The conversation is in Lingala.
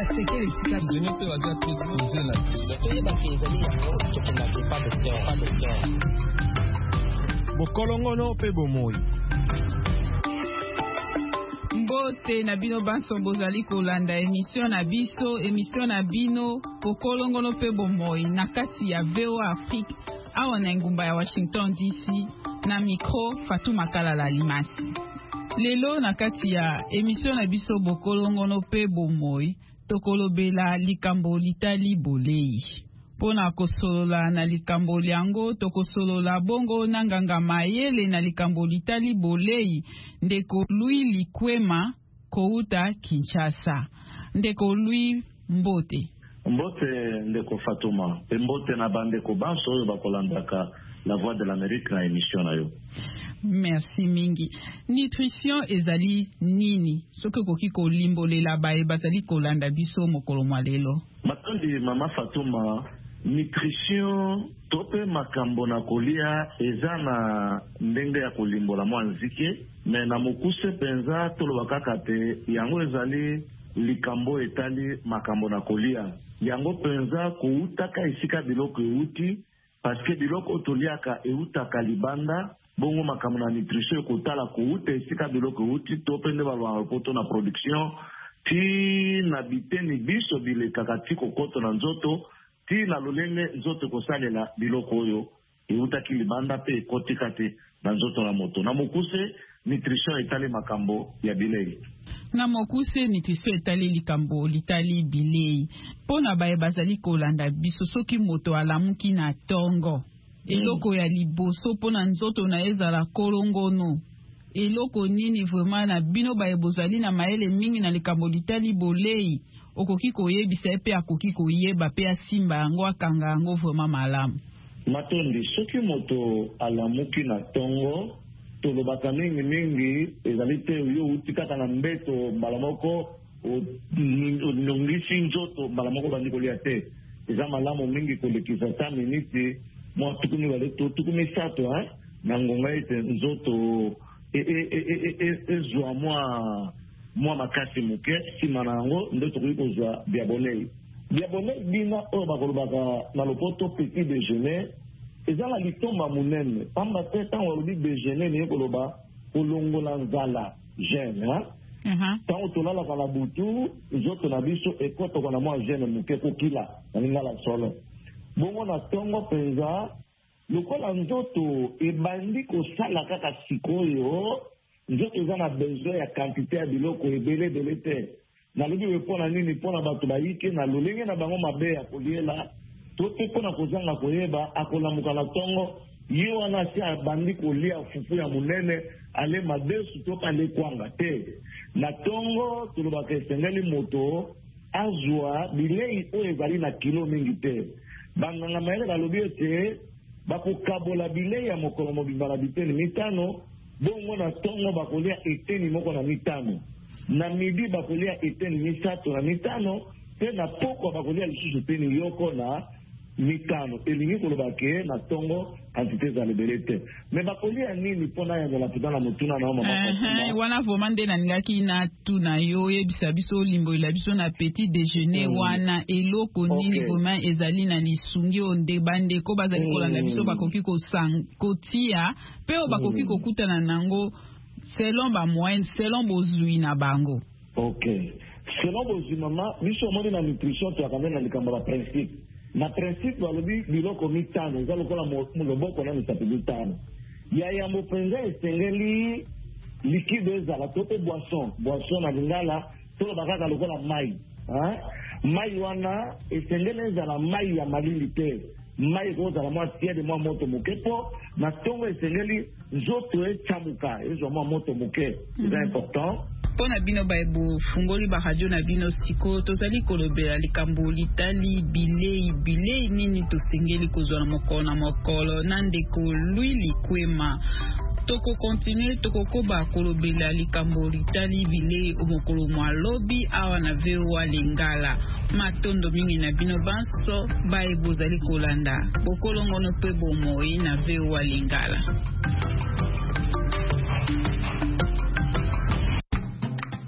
Bokolongono pe bomoi. Mbote na bino banso bozali kolanda émission na bino Bokolongono pe bomoi na kati ya VOA Afrique awa na ngumba ya Washington DC na micro Fatou Makala Limasi. Lelo na kati ya émission na biso Bokolongono pe bomoi tokolobela likambo litali bolei. Pona kosolola na likambo liango tokosolola bongo na nganga mayele na likambo litali bolei ndeko Louis Likwema kouta Kinshasa. Ndeko Louis mbote. Mbote ndeko Fatuma. Mbote na bandeko banso oyo bakolandaka La Voix de l'Amérique na émission na yo. Merci mingi. Nutrition ezali nini? Soki koki kolimbolela bae bazali kolanda biso mokolo mwalelo. Matondi mama Fatuma, nutrition tope makambo na kolia eza na ndenge ya kolimbola mwanzike, me na mokuse penza tolobaka kate yango ezali likambo etali makambo na kolia. Yango penza koutaka isika biloko euti, parce que biloko toliaka eutaka libanda, bongo makambo na nutrition kotala kouta isika biloko euti, tope nde balwa poto na production, ti na biteni biso bilekaka ti kokoto na nzoto, ti na lolenge nzoto kosalela biloko oyo eutaki libanda pe ekotika te na nzoto na moto. Na mokuse nutrition etali makambo ya bilei. Na mokuse nutrition etali likambo litali bilei. Pona bae bazali kolanda biso soki moto alamuki na tongo. Eloko ya liboso pona nzoto na ezala kolongono. Eloko nini vraiment na bino bae bozali na maele mingi na likambo litali bolei. Okoki koyebisa epe akoki koyeba pe asimba yango akanga yango vraiment malamu. Matondi, soki moto alamuki na tongo, tolobaka mingi ezali te yo utikaka na mbeto mbala moko nongisi nzoto mbala moko bandi kolia te. Eza malamu mingi kolekisa ta miniti mwa tukumi wale tukumi sato na ngonga ete nzoto ezwa mwa makasi muke sima na yango nde tokoki kozwa biabonei. Biabonei bina oyo bakolobaka na lopoto petit déjeuner ezala litomba munene pamba te ntango alobi déjeuner niye koloba kolongola nzala jeune ntango tolalaka na butu nzoto na biso ekotoko na mwa jeune muke kokila na lingala solo. Bongo na tongo penza lokola nzoto ebandi kosala kaka sikoyo nzoto eza na besoin ya quantité ya biloko ebele te. Nalobi mpona nini? Mpona bato bayike na lolenge na bango mabe ya koliela to te mpona kozanga koyeba akolamuka na tongo ye wana si abandi kolia fufu ya munene ale madesu to ale kwanga te. Na tongo tolobaka esengeli moto azwa bilei oyo ezali na kilo mingi te. Banganga mayele balobi ete bakokabola bilei ya mokolo mobimba na biteni mitano, bongo na tongo bakolia eteni moko na mitano. Na midi bakolia eteni misato na mitano, pe na poko bakolia lisusu eteni yoko na mitano. Elingi kolobake na tongo quantité za lebelete. Me bakolia nini pona ya la putana mutuna na mama. Wana vomande na ngaki na tuna yo yebisa biso limbo ila biso na petit déjeuner wana eloko nini vraiment ezali na lisungi onde bande ko bazali kolanda biso bakoki ko kotia pe bakoki kokutana nango selon ba moyenne selon bozui na bango. OK. Selon bozui mama biso moni na nutrition to akamena na likambo la principe. Na principe balobi biloko mitano eza lokola loboko na misapi mitano. Ya yambo penza esengeli liquide ezala to pe boisson na lingala to bakaka lokola mai. Mai wana esengeli ezala mai ya malili te. Mai kozala mwa tiede mwa moto moke po na tongo esengeli nzoto echamuka ezwa mwa moto moke. C'est important. Pona bino baebo fungoli ba radio na bino siko tozali kolobela likambo litali bilei nini tosengeli kozwa na mokolo na ndeko Louis Likwema. Toko continue toko koba kolobela likambo litali bilei omokolo mwalobi awa na VOA Lingala. Matondo mingi na bino banso baebo zali kolanda Bokolongono pe bomoi na VOA Lingala.